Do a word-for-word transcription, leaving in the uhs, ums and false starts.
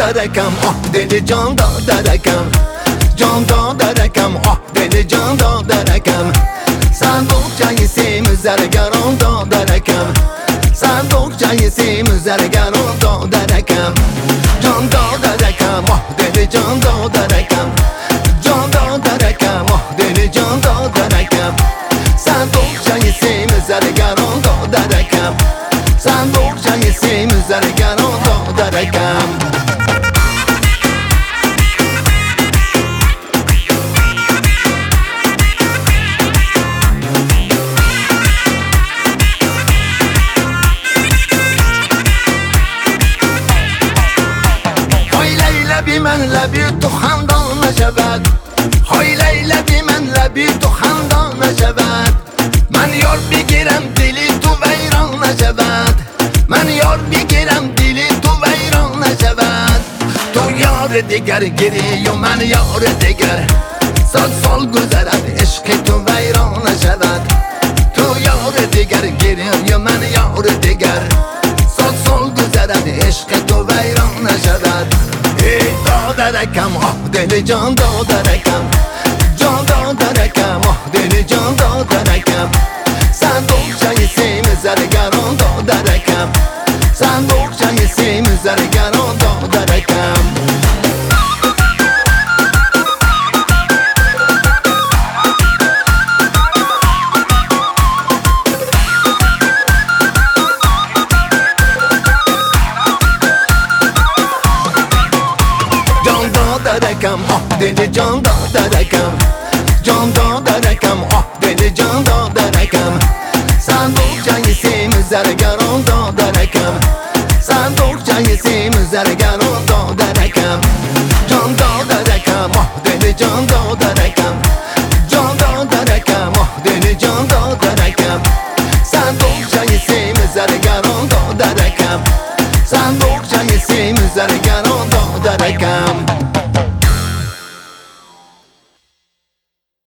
دادرکم آه دل جان دادرکم جان دادرکم آه دل جان دادرکم صندوقچه سیم زرگران دادرکم صندوقچه سیم زرگران دادرکم جان دادرکم آه دل جان دادرکم جان دادرکم آه دل جان دادرکم صندوقچه سیم زرگران دادرکم صندوقچه سیم زرگران دادرکم بی من لبی تو خندان نشود های لیلا بی من لبی تو خندان نشود من یار بگیرم دلی تو ویران نشود من یار بگیرم دلی تو ویران نشود تو یار دیگر گیری و من یار دیگر صد سال گذرد عشق تو ویران نشود تو یار دیگر گیری و من یار دیگر صد سال گذرد عشق تو ویران نشود دادرکم آه دل جان دادرکم جان دادرکم آه دل جان دادرکم صندوقچه سیم زرگران دادرکم صندوقچه سیم زرگران دادرکم دادرکم آه دل جان دادرکم جان دادرکم آه دل جان دادرکم صندوقچه سیم زرگران دادرکم صندوقچه سیم زرگران دادرکم جان دادرکم آه دل جان دادرکم جان دادرکم آه دل جان دادرکم صندوقچه سیم زرگران دادرکم صندوقچه سیم زرگران دادرکم